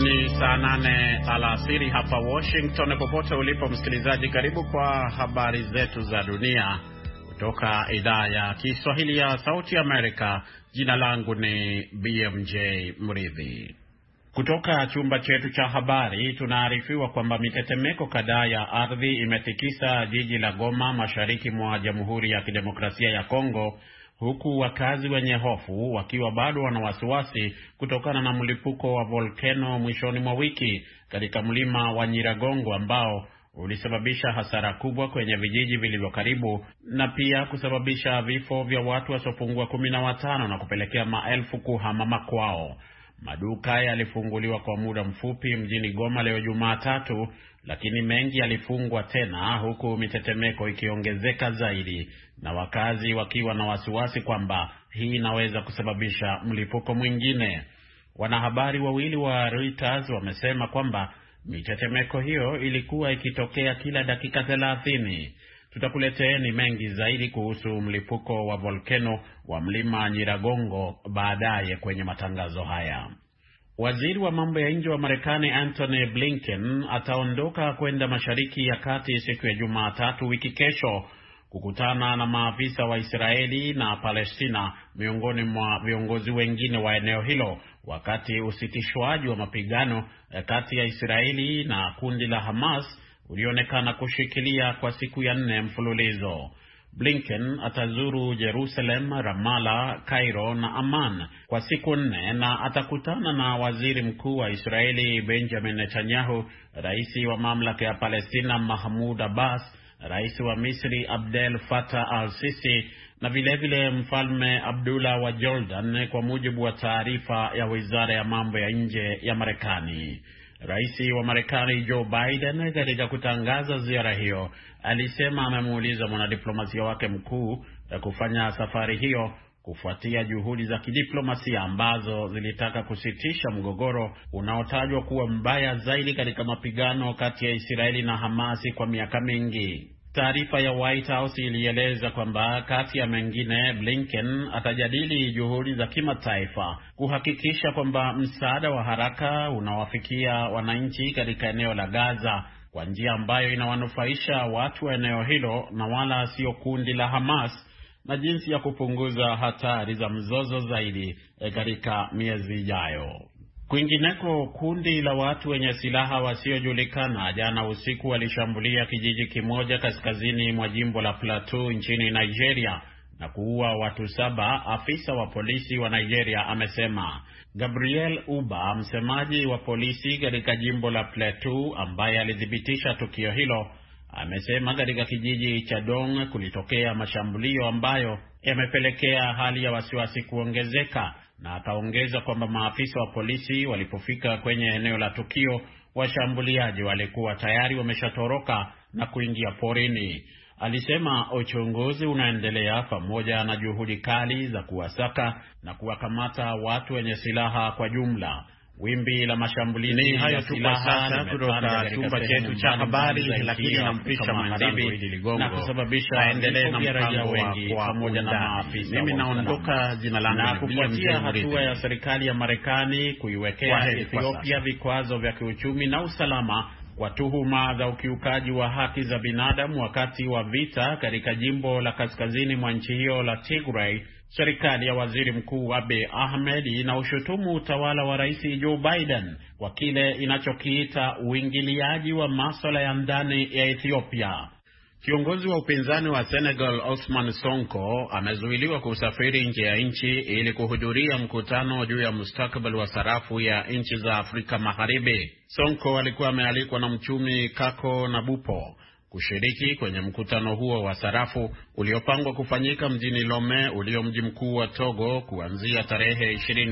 Ni saa 8 alasiri hapa Washington. Popote ulipo msikilizaji, karibu kwa habari zetu za dunia kutoka idhaa ya Kiswahili ya Sauti Amerika. Jina langu ni BMJ Mridhi. Kutoka chumba chetu cha habari tunaarifiwa kwamba mitetemeko kadhaa ya ardhi imetikisa jiji la Goma, mashariki mwa Jamhuri ya Kidemokrasia ya Kongo, huku wakazi wenye hofu wakiwa bado wana wasiwasi kutokana na mlipuko wa volkeno mwishoni mwa wiki katika mlima wa Nyiragongo ambao ulisababisha hasara kubwa kwenye vijiji vilivyo karibu na pia kusababisha vifo vya watu wasiopungua 15 na kupelekea maelfu kuhama makwao. Maduka yalifunguliwa kwa muda mfupi mjini Goma leo Jumatatu, lakini mengi yalifungwa tena huku mitetemeko ikiongezeka zaidi na wakazi wakiwa na wasiwasi kwamba hii inaweza kusababisha mlipuko mwingine. Wanahabari wawili wa Reuters wamesema kwamba mitetemeko hiyo ilikuwa ikitokea kila dakika 30. Tutakuleteeni mengi zaidi kuhusu mlipuko wa volkeno wa mlima Nyiragongo baadaye kwenye matangazo haya. Waziri wa mambo ya nje wa Marekani Antony Blinken ataondoka kwenda Mashariki ya Kati siku ya Jumatatu wiki kesho kukutana na maafisa wa Israeli na Palestina miongoni mwa viongozi wengine wa eneo hilo, wakati usitishwaji wa mapigano kati ya Israeli na kundi la Hamas ulionekana kushikilia kwa siku ya 4 mfululizo. Blinken atazuru Jerusalem, Ramallah, Cairo na Amman kwa siku 4 na atakutana na waziri mkuu wa Israeli Benjamin Netanyahu, rais wa mamlaka ya Palestina Mahmoud Abbas, rais wa Misri Abdel Fattah al-Sisi na vilevile mfalme Abdullah wa Jordan, kwa mujibu wa taarifa ya wizara ya mambo ya nje ya Marekani. Rais wa Marekani Joe Biden katika kutangaza ziara hiyo alisema amemuuliza mwanadiplomasia wake mkuu kufanya safari hiyo kufuatia juhudi za kidiplomasia ambazo zilitaka kusitisha mgogoro unaotajwa kuwa mbaya zaidi katika mapigano kati ya Israeli na Hamasi kwa miaka mingi. Taarifa ya White House ilieleza kwamba kati ya mengine, Blinken atajadili juhudi za kimataifa kuhakikisha kwamba msaada wa haraka unawafikia wananchi katika eneo la Gaza kwa njia ambayo inawanufaisha watu wa eneo hilo na wala sio kundi la Hamas, na jinsi ya kupunguza hatari za mzozo zaidi katika miezi ijayo. Kwingineko, kundi la watu wenye silaha wasiojulikana jana usiku walishambulia kijiji kimoja kaskazini mwa jimbo la Plateau nchini Nigeria na kuua watu 7, afisa wa polisi wa Nigeria amesema. Gabriel Uba, msemaji wa polisi katika jimbo la Plateau ambaye alithibitisha tukio hilo, amesema katika kijiji cha Dong kulitokea mashambulio ambayo yamepelekea hali ya wasiwasi kuongezeka, na akaongeza kwamba maafisa wa polisi walipofika kwenye eneo la tukio, washambuliaji walikuwa tayari wameshatoroka na kuingia porini. Alisema uchunguzi unaendelea pamoja na juhudi kali za kuwasaka na kuwakamata watu wenye silaha kwa jumla. Wimbi la mashambulizi hayo tu kwa sasa kutoka chumba chetu cha habari, lakini nampisha magharibi na kusababisha endelee na raia wengi pamoja na maafisa. Mimi naondoka, jina langu na kufuatia hatua ya serikali ya Marekani kuiwekea Ethiopia vikwazo vya kiuchumi na usalama kwa tuhuma za ukiukaji wa haki za binadamu wakati wa vita katika jimbo la kaskazini mwa nchi hiyo la Tigray. Serikali ya waziri mkuu Abiy Ahmed inaushutumu utawala wa rais Joe Biden kwa kile inachokiita uingiliaji wa masuala ya ndani ya Ethiopia. Kiongozi wa upinzani wa Senegal Ousmane Sonko amezuiliwa kusafiri nje ya nchi ili kuhudhuria mkutano juu ya mustakabali wa sarafu ya nchi za Afrika Magharibi. Sonko alikuwa amealikwa na mchumi Kako Nabupo kushiriki kwenye mkutano huo wa sarafu uliopangwa kufanyika mjini Lomé, ulio mji mkuu wa Togo, kuanzia tarehe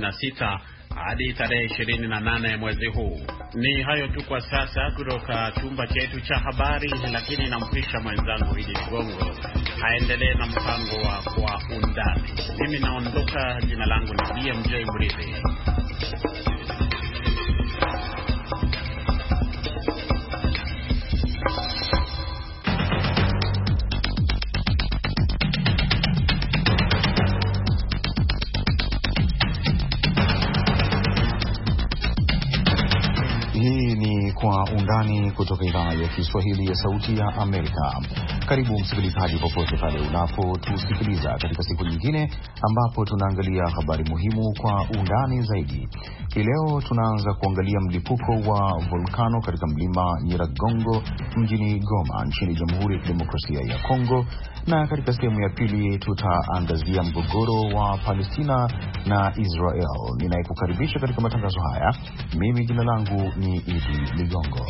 26 hadi tarehe 28 mwezi huu. Ni hayo tu kwa sasa kutoka chumba chetu cha habari, lakini nampisha mwenzangu Idi Ligongo aendelee na mpango wa Kwa Undani. Mimi naondoka, jina langu ni BMJ Mridhi. Hii ni Kwa Undani kutoka idhaa ya Kiswahili ya Sauti ya Amerika. Karibu msikilizaji popote pale unapotusikiliza katika siku nyingine ambapo tunaangalia habari muhimu kwa undani zaidi. Hii leo tunaanza kuangalia mlipuko wa volkano katika mlima Nyiragongo mjini Goma nchini Jamhuri ya Kidemokrasia ya Kongo, na katika sehemu ya pili tutaangazia mgogoro wa Palestina na Israel. Ninayekukaribisha katika matangazo haya, mimi jina langu ni Idi Ligongo.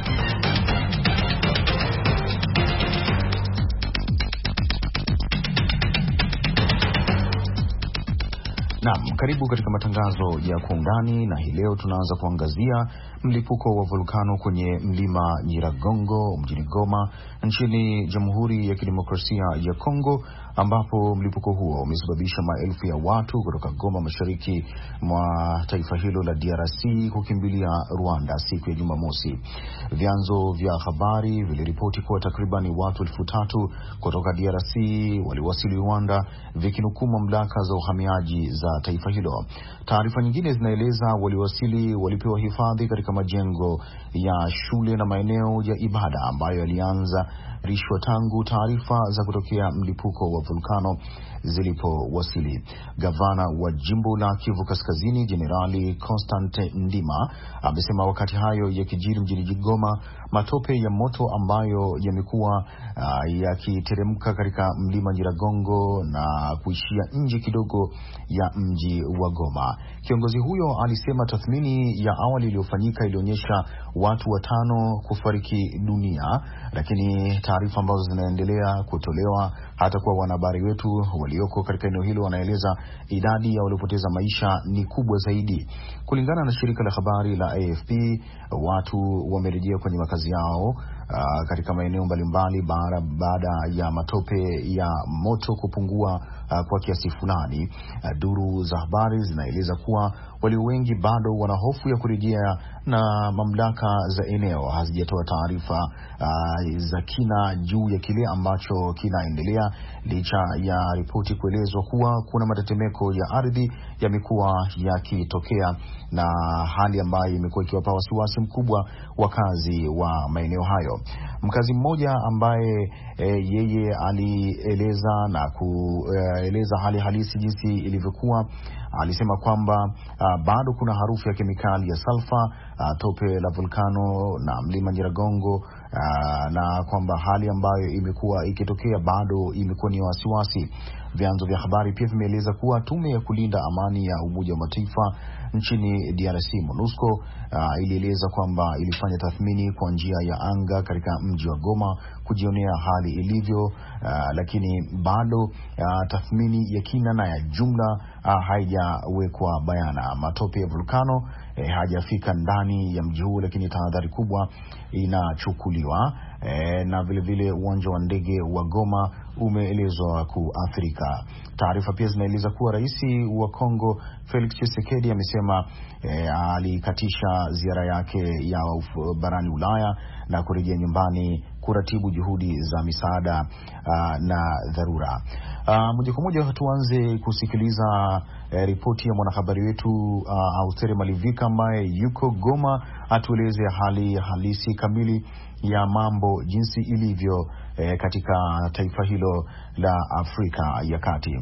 Naam, karibu katika matangazo ya Kwa Undani, na hii leo tunaanza kuangazia mlipuko wa volkano kwenye mlima Nyiragongo mjini Goma nchini Jamhuri ya Kidemokrasia ya Kongo, ambapo mlipuko huo umesababisha maelfu ya watu kutoka Goma, mashariki mwa taifa hilo la DRC, kukimbilia Rwanda siku ya Jumamosi. Vyanzo vya habari viliripoti kuwa takriban watu 3,000 kutoka DRC waliwasili Rwanda, vikinukuu mamlaka za uhamiaji za taifa hilo. Taarifa nyingine zinaeleza waliwasili walipewa hifadhi katika majengo ya shule na maeneo ya ibada ambayo yalianza rishwa tangu taarifa za kutokea mlipuko wa volkano zilipowasili. Gavana wa jimbo la Kivu Kaskazini, Jenerali Constant Ndima, amesema wakati hayo yakijiri mjini Goma, matope ya moto ambayo yamekuwa yakiteremka katika mlima Nyiragongo na kuishia nje kidogo ya mji wa Goma. Kiongozi huyo alisema tathmini ya awali iliyofanyika ilionyesha watu 5 kufariki dunia, lakini taarifa ambazo zinaendelea kutolewa hata kwa wanahabari wetu walioko katika eneo hilo wanaeleza idadi ya waliopoteza maisha ni kubwa zaidi. Kulingana na shirika la habari la AFP, watu wamerejea kwenye makazi yao katika maeneo mbalimbali baada ya matope ya moto kupungua kwa kiasi fulani. Duru za habari zinaeleza kuwa walio wengi bado wana hofu ya kurejea, na mamlaka za eneo hazijatoa taarifa za kina juu ya kile ambacho kinaendelea, licha ya ripoti kuelezwa kuwa kuna matetemeko ya ardhi yamekuwa yakitokea, na hali ambayo imekuwa ikiwapa wasiwasi mkubwa wakazi wa maeneo hayo. Mkazi mmoja ambaye yeye alieleza na kueleza hali halisi jinsi ilivyokuwa, alisema kwamba bado kuna harufu ya kemikali ya sulfa, tope la volkano na mlima Nyiragongo, na kwamba hali ambayo imekuwa ikitokea bado imekuwa ni wasiwasi. Vyanzo vya habari pia vimeeleza kuwa tume ya kulinda amani ya Umoja wa Mataifa nchini DRC, MONUSCO, ilieleza kwamba ilifanya tathmini kwa njia ya anga katika mji wa Goma kujionea hali ilivyo, lakini bado tathmini ya kina na ya jumla haijawekwa bayana. Matope ya volkano hajafika ndani ya mji huu, lakini tahadhari kubwa inachukuliwa, na vile vile uwanja wa ndege wa Goma umeelezwa kuathirika. Taarifa pia zinaeleza kuwa rais wa Kongo Felix Tshisekedi amesema alikatisha ziara yake ya barani Ulaya na kurejea nyumbani kuratibu juhudi za misaada na dharura. Moja kwa moja tuanze kusikiliza ripoti ya mwanahabari wetu Austere Malivika ambaye yuko Goma, atueleze hali halisi kamili ya mambo jinsi ilivyo katika taifa hilo la Afrika ya Kati.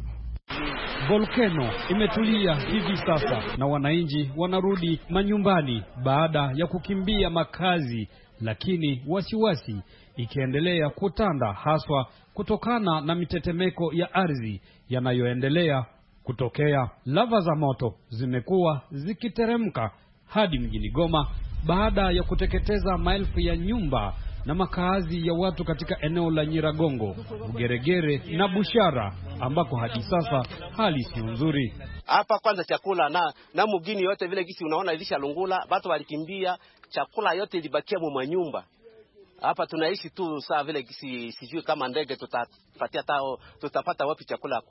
Volkano imetulia hivi sasa na wananchi wanarudi manyumbani baada ya kukimbia makazi, lakini wasiwasi ikiendelea kutanda, haswa kutokana na mitetemeko ya ardhi yanayoendelea kutokea. Lava za moto zimekuwa zikiteremka hadi mjini Goma baada ya kuteketeza maelfu ya nyumba na makazi ya watu katika eneo la Nyiragongo, Bugeregere na Bushara, ambako hadi sasa hali si nzuri. Hapa kwanza chakula na mugini yote vile gisi unaona ilisha lungula, watu walikimbia, chakula yote ilibakia mu nyumba. Hapa tunaishi tu saa vile gisi, sijui kama ndege tutapata wapi chakula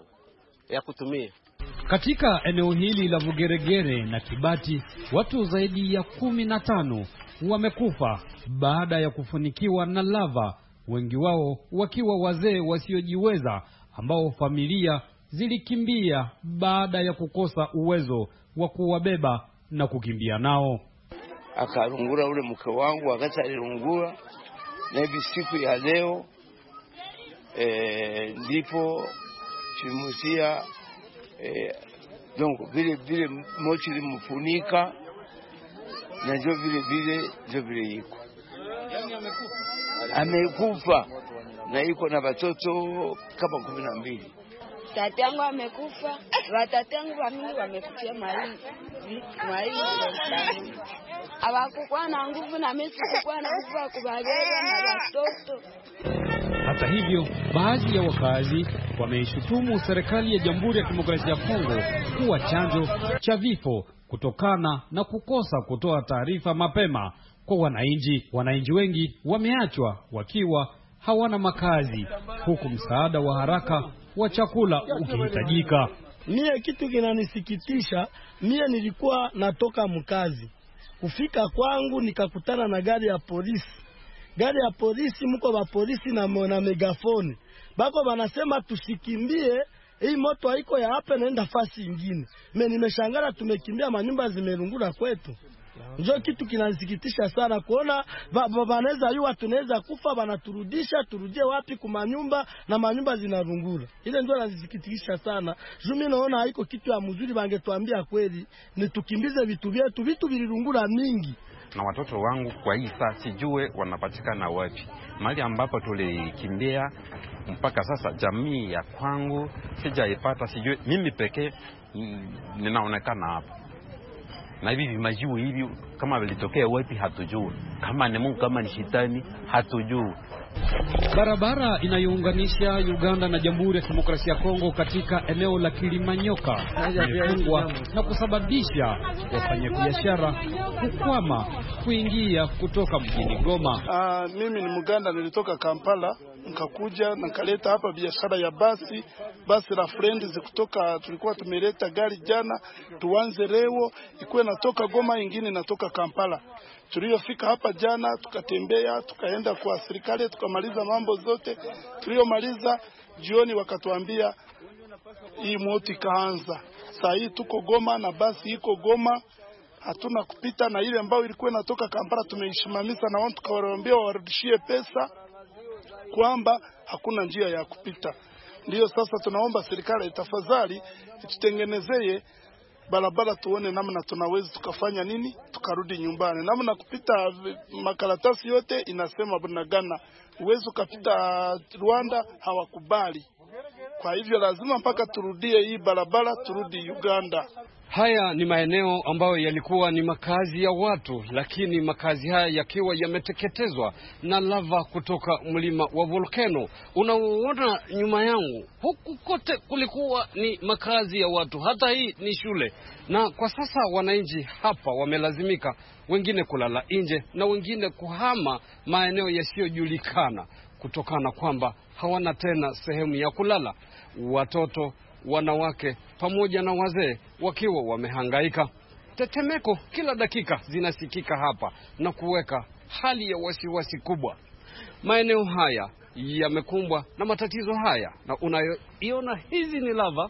ya kutumia. Katika eneo hili la Bugeregere na Kibati, watu zaidi ya 15 wamekufa baada ya kufunikiwa na lava, wengi wao wakiwa wazee wasiojiweza ambao familia zilikimbia baada ya kukosa uwezo wa kuwabeba na kukimbia nao. akarungura ule mke wangu, wakati alirungura, na hivi siku ya leo ndipo tulimutia donc vile mochi limufunika, na ndio vile iko amekufa, na iko na watoto kama 12. Tati yangu amekufa, watatu yangu wamili wamekufia mwali. Hawakuwa na nguvu na mimi sikuwa na nguvu ya kubabeba na watoto. Hata hivyo, baadhi ya wakazi wameishutumu serikali ya Jamhuri ya Kidemokrasia ya Kongo kuwa chanzo cha vifo kutokana na kukosa kutoa taarifa mapema kwa wananchi. Wananchi wengi wameachwa wakiwa hawana makazi, huku msaada wa haraka wa chakula ukihitajika. Mie kitu kinanisikitisha, mie nilikuwa natoka mkazi. Kufika kwangu nikakutana na gari ya polisi. Gari ya polisi, mko wa polisi na megafoni. Bako wanasema tusikimbie, hii moto haiko ya hapa, naenda fasi ingine. Mimi nimeshangara, tumekimbia, manyumba zimerungura kwetu. Ndio kitu kinasikitisha sana kuona wanaweza yua tunaweza kufa, wanaturudisha turudie wapi kwa nyumba na manyumba zinarungura. Ile ndio inasikitisha sana. Mimi naona haiko kitu ya mzuri, bangetuambia kweli ni tukimbize vitu vilirungura mingi. Na watoto wangu kwa hii saa sijue wanapatikana wapi. Mahali ambapo tulikimbia mpaka sasa jamii ya kwangu sijaipata, sijue mimi pekee ninaonekana hapa. Na hivi vimajibu hivi kama vilitokea wapi hatujui. Kama ni Mungu, kama ni shetani hatujui. Barabara inayounganisha Uganda na Jamhuri ya Kidemokrasia ya Kongo katika eneo la Kilimanyoka imefungwa na kusababisha wafanyabiashara kukwama kuingia kutoka mjini Goma. Mimi ni Muganda, nilitoka Kampala nikakuja nikaleta hapa biashara ya basi la Friends kutoka, tulikuwa tumeleta gari jana tuanze leo, ikuwe natoka Goma, ingine natoka Kampala. Tuliofika hapa jana tukatembea, tukaenda kwa serikali, tukamaliza mambo zote. Tuliomaliza jioni wakatuambia hii moto ikaanza. Saa hii tuko Goma na basi iko Goma, hatuna kupita, na ile ambayo ilikuwa inatoka Kampala tumeishimamisha, na watu tukawaambia warudishie pesa kwamba hakuna njia ya kupita. Ndio sasa tunaomba serikali tafadhali itutengenezee barabara, tuone namna tunaweza tukafanya nini tukarudi nyumbani. Namna kupita makaratasi yote inasema Bunagana, uwezo kupita Rwanda hawakubali. Kwa hivyo lazima mpaka turudie hii barabara, turudi Uganda. Haya ni maeneo ambayo yalikuwa ni makazi ya watu, lakini makazi haya yakiwa yameteketezwa na lava kutoka mlima wa volcano. Unaoona nyuma yangu, huku kote kulikuwa ni makazi ya watu, hata hii ni shule. Na kwa sasa wananchi hapa wamelazimika wengine kulala nje na wengine kuhama maeneo yasiyojulikana kutokana kwamba hawana tena sehemu ya kulala. Watoto, wanawake pamoja na wazee wakiwa wamehangaika. Tetemeko kila dakika zinasikika hapa na kuweka hali ya wasiwasi kubwa. Maeneo haya yamekumbwa na matatizo haya, na unayoiona hizi ni lava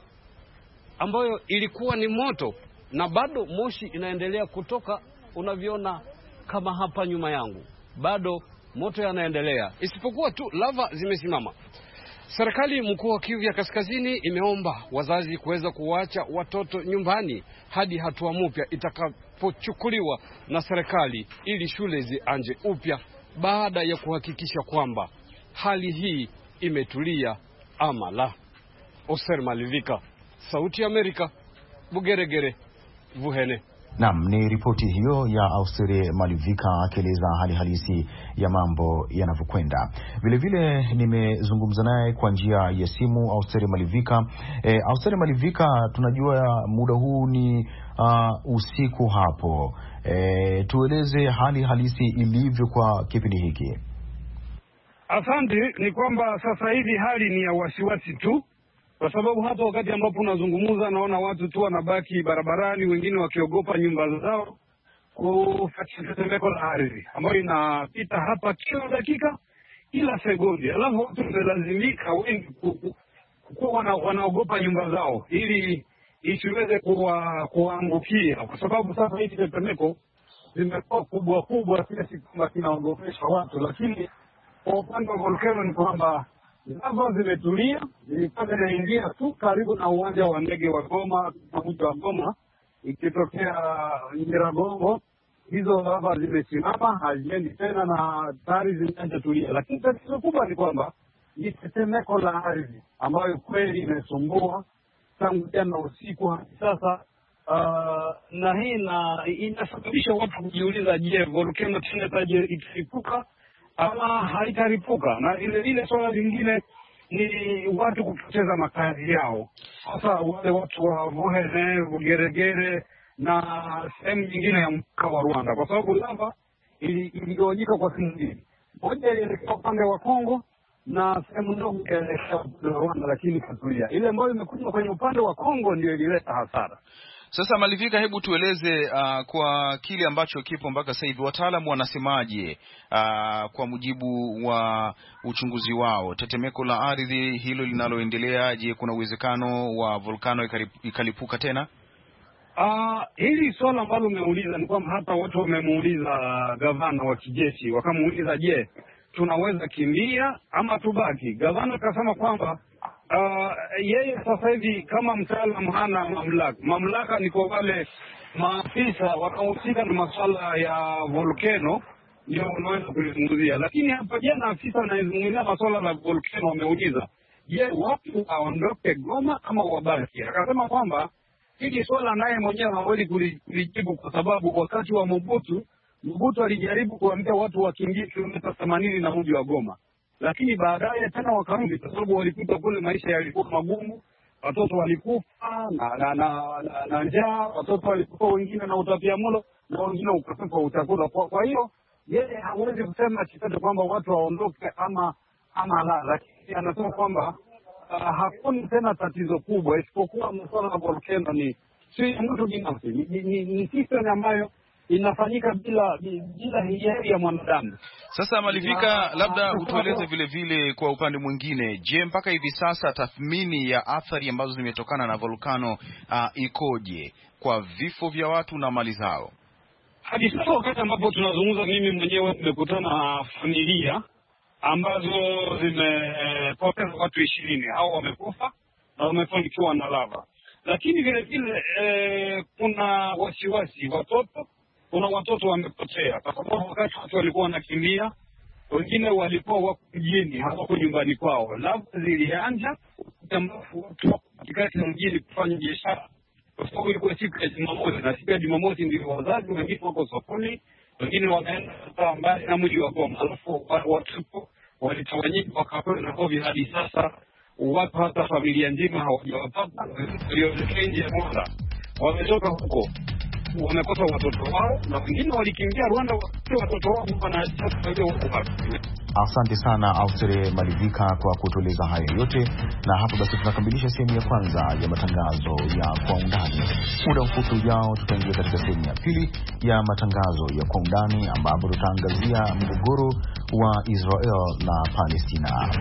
ambayo ilikuwa ni moto, na bado moshi inaendelea kutoka. Unavyoona kama hapa nyuma yangu, bado moto yanaendelea, isipokuwa tu lava zimesimama. Serikali mkuu wa Kivu ya Kaskazini imeomba wazazi kuweza kuwaacha watoto nyumbani hadi hatua mpya itakapochukuliwa na serikali ili shule zianze upya baada ya kuhakikisha kwamba hali hii imetulia ama la. Oser Malivika, Sauti ya Amerika, Bugeregere, Vuhene. Naam, ni ripoti hiyo ya Austere Malivika akieleza hali halisi ya mambo yanavyokwenda. Vile vile nimezungumza naye kwa njia ya simu Austere Malivika. Austere Malivika, tunajua muda huu ni usiku hapo. Tueleze hali halisi ilivyo kwa kipindi hiki. Asante. Ni kwamba sasa hivi hali ni ya wasiwasi tu, kwa sababu hata wakati ambapo unazungumza naona watu tu wanabaki barabarani, wengine wakiogopa nyumba zao kufuatia tetemeko la ardhi ambayo inapita hapa kila dakika, kila sekunde. Alafu watu wanalazimika wengi kuwa wanaogopa nyumba zao ili isiweze kuangukia, kwa sababu sasa hivi tetemeko zimekuwa kubwa kubwa kiasi kwamba kinaogopesha watu. Lakini kwa upande wa volkano ni kwamba lava zimetulia, zilikuwa zinaingia tu karibu na uwanja wa ndege wa Goma na mji wa Goma, ikitokea Nyiragongo. Hizo lava zimesimama, haziendi tena na tayari zimeanza tulia. Lakini tatizo kubwa ni kwamba ni tetemeko la ardhi ambayo kweli imesumbua tangu jana usiku hadi sasa. Na hii inasababisha watu kujiuliza, je, volkano tena itaripuka ama haitaripuka? Na ile swala lingine ni watu kupoteza makazi yao, hasa wale watu wa Vuhene, Bugeregere na sehemu nyingine ya mpaka wa Rwanda, kwa sababu lava iligawanyika kwa sehemu mbili. Moja ilielekea upande wa Kongo na sehemu ndogo ilielekea upande wa Rwanda, lakini katulia. Ile ambayo imekuja kwenye upande wa Kongo ndio ilileta hasara. Sasa Malivika, hebu tueleze kwa kile ambacho kipo mpaka sasa hivi, wataalamu wanasemaje kwa mujibu wa uchunguzi wao? Tetemeko la ardhi hilo linaloendelea, je, kuna uwezekano wa volkano ikalipuka tena? Hili swala ambalo umeuliza ni kwamba hata watu wamemuuliza gavana wa kijeshi, wakamuuliza, je, tunaweza kimbia ama tubaki? Gavana akasema kwamba yeye sasa hivi kama mtaalamu hana mamlaka. Mamlaka ni kwa wale maafisa wanaohusika na masuala ya volcano ndio wanaweza kulizungumzia. Lakini hapa jana afisa anayezungumzia masuala ya volcano wameuliza, je, watu waondoke Goma ama wabaki? Akasema kwamba hili swala naye mwenyewe hawezi kulijibu, kwa sababu wakati wa Mobutu alijaribu kuambia watu wakimbie kilomita 80 na mji wa Goma, lakini baadaye tena wakarudi, kwa sababu walikuta kule maisha yalikuwa magumu, watoto walikufa na njaa, watoto walikufa wengine na utapiamlo na wengine ukosefu wa chakula. Kwa hiyo yeye hawezi kusema chochote kwamba watu waondoke ama la, lakini anasema kwamba hakuna tena tatizo kubwa, isipokuwa masuala ya volcano ni si mtu binafsi, ni system ambayo inafanyika bila hiari ya mwanadamu. Sasa Malivika, labda utueleze vile vile kwa upande mwingine, je, mpaka hivi sasa tathmini ya athari ambazo zimetokana na volkano ikoje kwa vifo vya watu na mali zao? Hadi sasa wakati ambapo tunazungumza, mimi mwenyewe nimekutana na familia ambazo zimepoteza watu 20, hao wamekufa na wamefanikiwa na lava. Lakini vile vile kuna wasiwasi, kuna watoto wamepotea, kwa sababu wakati watu walikuwa wanakimbia, wengine walikuwa wako mjini, hawako nyumbani kwao. Lava zilianja ambapo watu katikati ya mjini kufanya biashara, kwa sababu ilikuwa siku ya Jumamosi, na siku ya Jumamosi ndio wazazi wengine wako sokoni, wengine wanaenda mbali na mji wa Goma. Alafu watu walitawanyika wakakwenda Kovi. Hadi sasa watu hata familia nzima hawajawapata, walioelekea nje ya Rwanda wametoka huko, wamekosa watoto wao, na wengine walikimbia Rwanda watoto wao huko. Asante sana Austere Malivika kwa kutueleza hayo yote, na hapo basi tunakamilisha sehemu ya kwanza ya matangazo ya Kwa Undani. Muda mfupi ujao tutaingia katika sehemu ya pili ya matangazo ya Kwa Undani, ambapo tutaangazia mgogoro wa Israel na Palestina.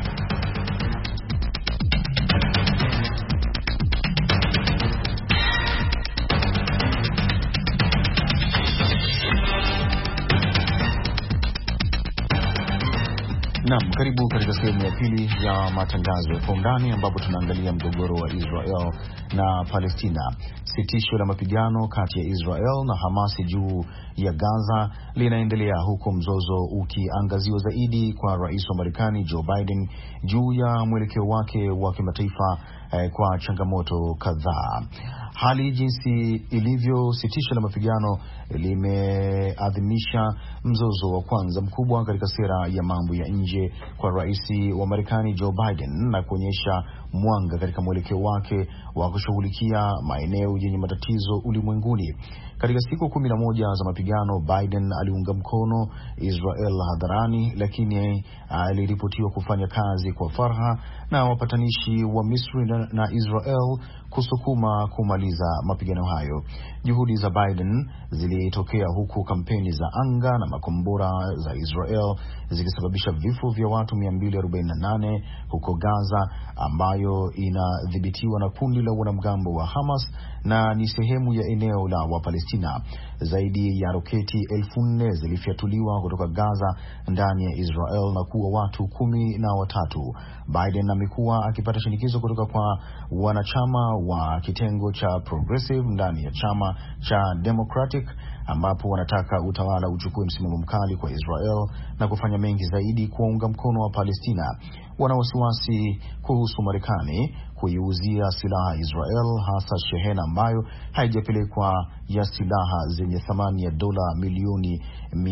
Naam, karibu katika sehemu ya pili ya matangazo ya Kwa Undani, ambapo tunaangalia mgogoro wa Israel na Palestina. Sitisho la mapigano kati ya Israel na Hamas juu ya Gaza linaendelea, huku mzozo ukiangaziwa zaidi kwa rais wa Marekani Joe Biden juu ya mwelekeo wake wa kimataifa kwa changamoto kadhaa. Hali jinsi ilivyo, sitisho la mapigano limeadhimisha mzozo wa kwanza mkubwa katika sera ya mambo ya nje kwa rais wa Marekani Joe Biden, na kuonyesha mwanga katika mwelekeo wake wa kushughulikia maeneo yenye matatizo ulimwenguni. Katika siku 11 za mapigano, Biden aliunga mkono Israel hadharani, lakini aliripotiwa kufanya kazi kwa farha na wapatanishi wa Misri na Israel kusukuma kumaliza mapigano hayo. Juhudi za Biden zilitokea huku kampeni za anga na makombora za Israel zikisababisha vifo vya watu 248 huko Gaza, ambayo inadhibitiwa na kundi la wanamgambo wa Hamas na ni sehemu ya eneo la Wapalestina. zaidi ya roketi 4,000 zilifyatuliwa kutoka Gaza ndani ya Israel na kuua watu 13. Biden amekuwa akipata shinikizo kutoka kwa wanachama wa kitengo cha Progressive ndani ya chama cha Democratic, ambapo wanataka utawala uchukue msimamo mkali kwa Israel na kufanya mengi zaidi kuunga mkono wa Palestina. Wana wasiwasi kuhusu Marekani kuiuzia silaha Israel, hasa shehena ambayo haijapelekwa ya silaha zenye thamani ya dola milioni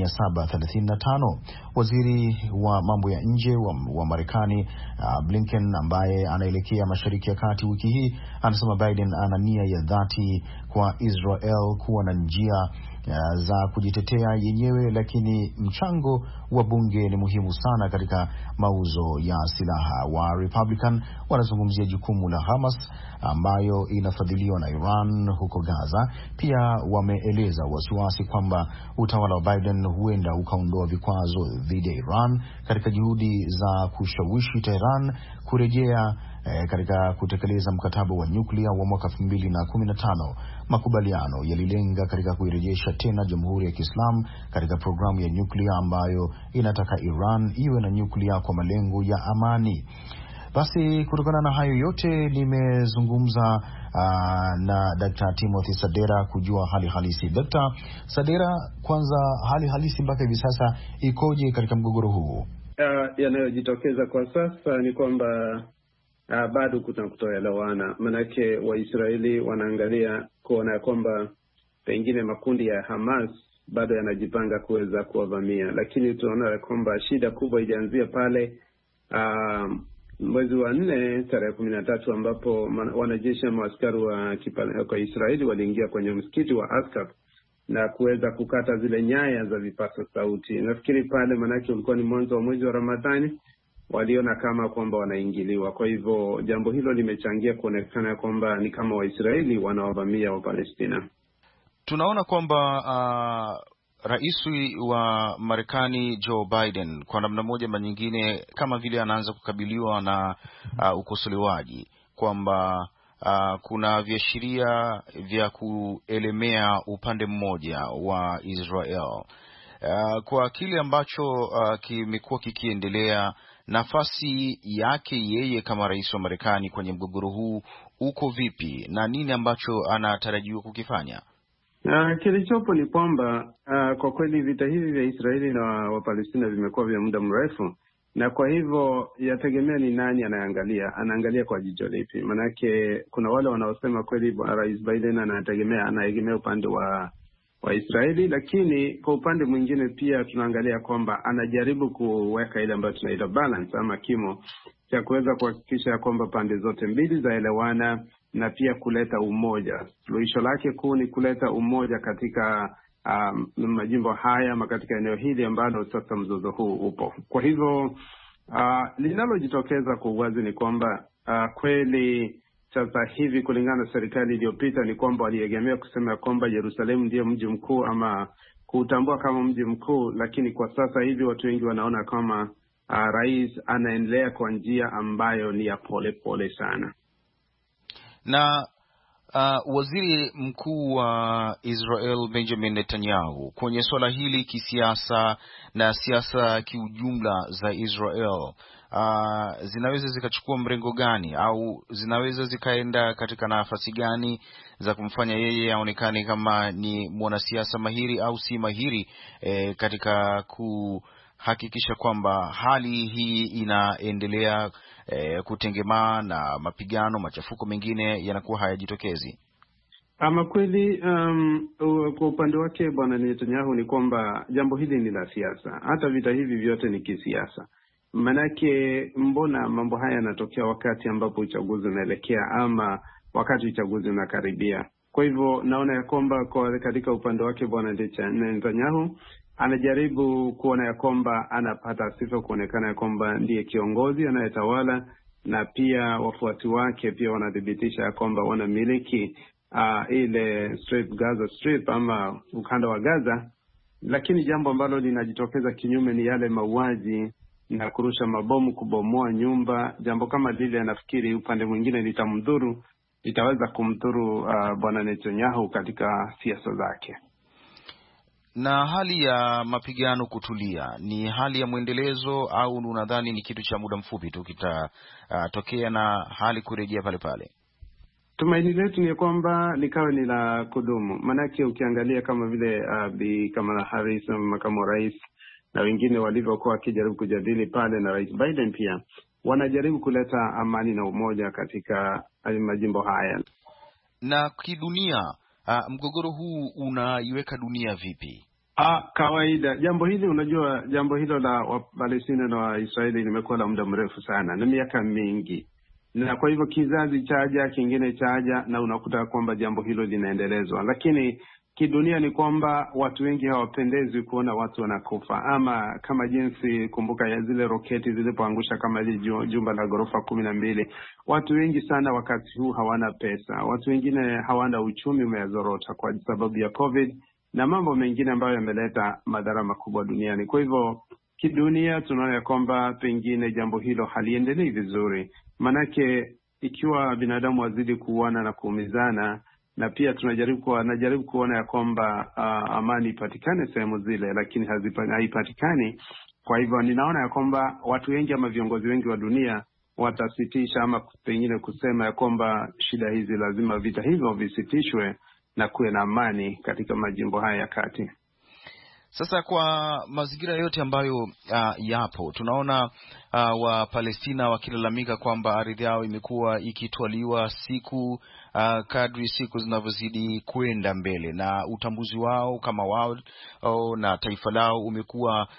735. Waziri wa mambo ya nje wa Marekani Blinken, ambaye anaelekea Mashariki ya Kati wiki hii, anasema Biden ana nia ya dhati kwa Israel kuwa na njia za kujitetea yenyewe, lakini mchango wa bunge ni muhimu sana katika mauzo ya silaha. Wa Republican wanazungumzia jukumu la Hamas ambayo inafadhiliwa na Iran huko Gaza. Pia wameeleza wasiwasi kwamba utawala wa Biden huenda ukaondoa vikwazo dhidi ya Iran katika juhudi za kushawishi Tehran kurejea katika kutekeleza mkataba wa nyuklia wa mwaka 2015. Makubaliano yalilenga katika kuirejesha tena Jamhuri ya Kiislamu katika programu ya nyuklia ambayo inataka Iran iwe na nyuklia kwa malengo ya amani. Basi kutokana na hayo yote nimezungumza na Dr. Timothy Sadera kujua hali halisi. Dr. Sadera, kwanza hali halisi mpaka hivi sasa ikoje katika mgogoro huu? Yanayojitokeza kwa sasa ni kwamba bado kuna kutoelewana. Manake Waisraeli wanaangalia kuona kwamba pengine makundi ya Hamas bado yanajipanga kuweza kuwavamia, lakini tunaona kwamba shida kubwa ilianzia pale mwezi wa 4 tarehe 13 ambapo wanajeshi na askari wa Israeli waliingia kwenye msikiti wa Askar na kuweza kukata zile nyaya za vipaza sauti. Nafikiri pale manake ulikuwa ni mwanzo wa mwezi wa Ramadhani, waliona kama kwamba wanaingiliwa. Kwa hivyo jambo hilo limechangia kuonekana kwamba ni kama Waisraeli wanawavamia wa Palestina. Tunaona kwamba rais wa Marekani Joe Biden kwa namna moja ama nyingine kama vile anaanza kukabiliwa na ukosolewaji kwamba kuna viashiria vya kuelemea upande mmoja wa Israel. Kwa kile ambacho kimekuwa kikiendelea, nafasi yake yeye kama rais wa Marekani kwenye mgogoro huu uko vipi na nini ambacho anatarajiwa kukifanya? Kilichopo ni kwamba kwa kweli vita hivi vya Israeli na Wapalestina vimekuwa vya muda mrefu, na kwa hivyo yategemea ni nani anaangalia kwa jicho lipi. Manake kuna wale wanaosema kweli Rais Biden anaegemea upande wa Israeli, lakini kwa upande mwingine pia tunaangalia kwamba anajaribu kuweka ile ambayo tunaita balance ama kimo cha kuweza kuhakikisha kwamba pande zote mbili zaelewana na pia kuleta umoja. Suluhisho lake kuu ni kuleta umoja katika majimbo haya ama katika eneo hili ambalo sasa mzozo huu upo. Kwa hivyo linalojitokeza kwa uwazi ni kwamba kweli sasa hivi kulingana na serikali iliyopita ni kwamba waliegemea kusema kwamba Yerusalemu ndiyo mji mkuu ama kuutambua kama mji mkuu, lakini kwa sasa hivi watu wengi wanaona kama rais anaendelea kwa njia ambayo ni ya pole sana. Na waziri mkuu wa Israel Benjamin Netanyahu kwenye swala hili kisiasa na siasa kiujumla za Israel zinaweza zikachukua mrengo gani au zinaweza zikaenda katika nafasi gani za kumfanya yeye aonekane kama ni mwanasiasa mahiri au si mahiri katika kuhakikisha kwamba hali hii inaendelea kutengemaa na mapigano, machafuko mengine yanakuwa hayajitokezi? Ama kweli kwa upande wake bwana Netanyahu ni kwamba jambo hili ni la siasa. Hata vita hivi vyote ni kisiasa. Manake mbona mambo haya yanatokea wakati ambapo uchaguzi unaelekea ama wakati uchaguzi unakaribia? Kwa hivyo naona ya kwamba katika upande wake bwana Netanyahu anajaribu kuona ya kwamba anapata sifa kuonekana ya kwamba ndiye kiongozi anayetawala, na pia wafuasi wake pia wanadhibitisha ya kwamba wanamiliki ile Gaza Strip ama ukanda wa Gaza. Lakini jambo ambalo linajitokeza kinyume ni yale mauaji na kurusha mabomu, kubomoa nyumba. Jambo kama lile nafikiri upande mwingine litaweza kumdhuru bwana Netanyahu katika siasa zake. Na hali ya mapigano kutulia ni hali ya mwendelezo au unadhani ni kitu cha muda mfupi tu kitatokea na hali kurejea pale pale? Tumaini letu ni kwamba likawe ni la kudumu. Manake ukiangalia kama vile Bi Kamala Harris, makamu wa rais, na wengine walivyokuwa wakijaribu kujadili pale, na Rais Biden pia wanajaribu kuleta amani na umoja katika majimbo haya. Na kidunia, mgogoro huu unaiweka dunia vipi? Kawaida jambo hili, unajua jambo hilo la Palestina na Waisraeli limekuwa la muda mrefu sana na miaka mingi, na kwa hivyo kizazi chaja kingine chaja, na unakuta kwamba jambo hilo linaendelezwa. Lakini kidunia ni kwamba watu wengi hawapendezwi kuona watu wanakufa, ama kama jinsi, kumbuka ya zile roketi zilipoangusha kama ile jumba la ghorofa 12. Watu wengi sana wakati huu hawana pesa, watu wengine hawana, uchumi umezorota kwa sababu ya COVID na mambo mengine ambayo yameleta madhara makubwa duniani. Kwa hivyo kidunia tunaona ya kwamba pengine jambo hilo haliendelei vizuri, manake ikiwa binadamu wazidi kuuana na kuumizana, na pia najaribu kuona ya kwamba amani ipatikane sehemu zile, lakini haipatikani. Kwa hivyo ninaona ya kwamba watu wengi ama viongozi wengi wa dunia watasitisha ama pengine kusema ya kwamba shida hizi lazima, vita hivyo visitishwe na kuwe na amani katika majimbo haya ya kati. Sasa kwa mazingira yote ambayo yapo, tunaona wa Palestina wakilalamika kwamba ardhi yao imekuwa ikitwaliwa siku kadri siku zinavyozidi kwenda mbele, na utambuzi wao kama wao na taifa lao umekuwa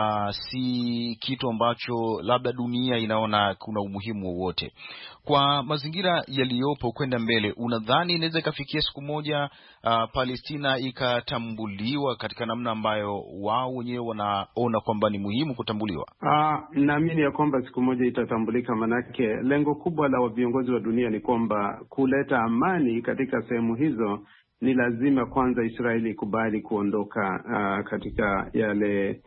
si kitu ambacho labda dunia inaona kuna umuhimu wowote. Kwa mazingira yaliyopo kwenda mbele, unadhani inaweza ikafikia siku moja Palestina ikatambuliwa katika namna ambayo wao wenyewe wanaona kwamba ni muhimu kutambuliwa? Naamini ya kwamba siku moja itatambulika, manake lengo kubwa la viongozi wa dunia ni kwamba kuleta amani katika sehemu hizo. Ni lazima kwanza Israeli ikubali kuondoka katika yale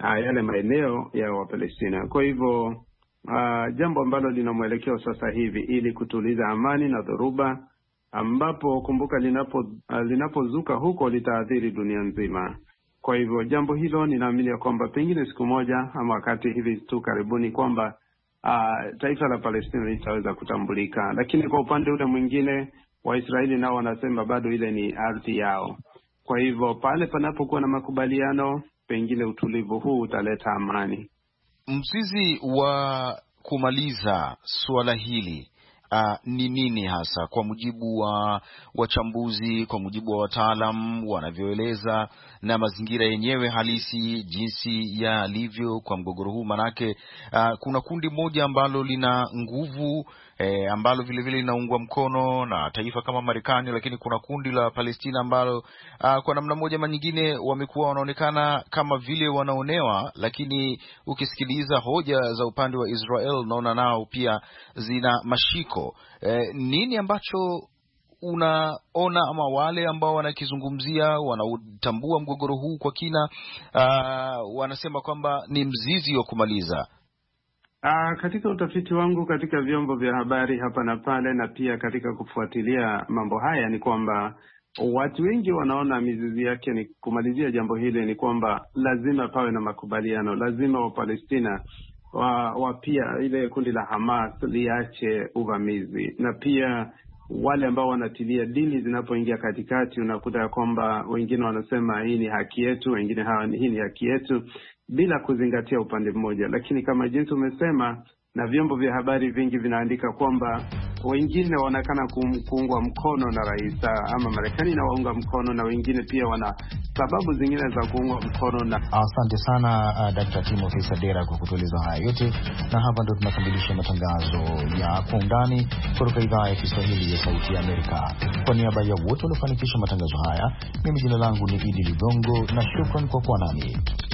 maeneo ya Wapalestina. Kwa hivyo jambo ambalo lina mwelekeo sasa hivi ili kutuliza amani na dhoruba, ambapo kumbuka linapozuka huko litaathiri dunia nzima. Kwa hivyo jambo hilo ninaamini ya kwamba pengine siku moja ama wakati hivi tu karibuni kwamba taifa la Palestina litaweza kutambulika. Lakini kwa upande ule mwingine, Waisraeli nao wanasema bado ile ni ardhi yao. Kwa hivyo pale panapokuwa na makubaliano, pengine utulivu huu utaleta amani. Mzizi wa kumaliza suala hili ni nini hasa, kwa mujibu wa wachambuzi, kwa mujibu wa wataalam wanavyoeleza, na mazingira yenyewe halisi jinsi yalivyo kwa mgogoro huu? Manake kuna kundi moja ambalo lina nguvu ambalo vile vile linaungwa mkono na taifa kama Marekani, lakini kuna kundi la Palestina ambalo kwa namna moja ama nyingine wamekuwa wanaonekana kama vile wanaonewa, lakini ukisikiliza hoja za upande wa Israel unaona nao pia zina mashiko. Nini ambacho unaona, ama wale ambao wanakizungumzia, wanautambua mgogoro huu kwa kina, wanasema kwamba ni mzizi wa kumaliza? Katika utafiti wangu katika vyombo vya habari hapa na pale, na pia katika kufuatilia mambo haya, ni kwamba watu wengi wanaona mizizi yake ni kumalizia jambo hili, ni kwamba lazima pawe na makubaliano, lazima Wapalestina pia ile kundi la Hamas liache uvamizi, na pia wale ambao wanatilia dini zinapoingia katikati, unakuta ya kwamba wengine wanasema hii ni haki yetu, wengine hii ni haki yetu, bila kuzingatia upande mmoja. Lakini kama jinsi umesema, na vyombo vya habari vingi vinaandika kwamba wengine wanaonekana kuungwa mkono na rais ama Marekani na waunga mkono, na wengine pia wana sababu zingine za kuungwa mkono na. Asante sana Dr. Timothy Sadera kwa kutueleza haya yote, na hapa ndo tunakamilisha matangazo ya Kwa Undani kutoka idhaa ya Kiswahili ya Sauti ya Amerika. Kwa niaba ya wote waliofanikisha matangazo haya, mimi jina langu ni Idi Ligongo, na shukran kwa kuwa nami.